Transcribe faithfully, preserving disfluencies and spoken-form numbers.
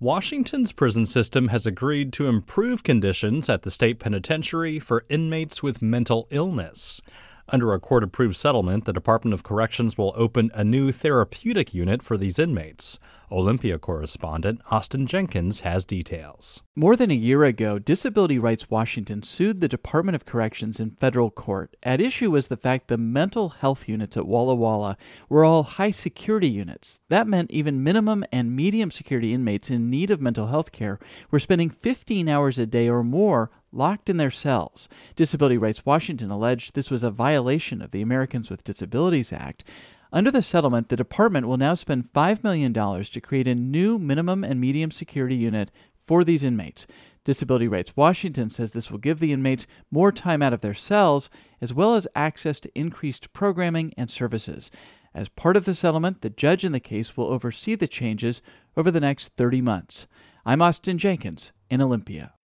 Washington's prison system has agreed to improve conditions at the state penitentiary for inmates with mental illness. Under a court-approved settlement, the Department of Corrections will open a new therapeutic unit for these inmates. Olympia correspondent Austin Jenkins has details. More than a year ago, Disability Rights Washington sued the Department of Corrections in federal court. At issue was the fact the mental health units at Walla Walla were all high-security units. That meant even minimum and medium-security inmates in need of mental health care were spending fifteen hours a day or more locked in their cells. Disability Rights Washington alleged this was a violation of the Americans with Disabilities Act. Under the settlement, the department will now spend five million dollars to create a new minimum and medium security unit for these inmates. Disability Rights Washington says this will give the inmates more time out of their cells, as well as access to increased programming and services. As part of the settlement, the judge in the case will oversee the changes over the next thirty months. I'm Austin Jenkins in Olympia.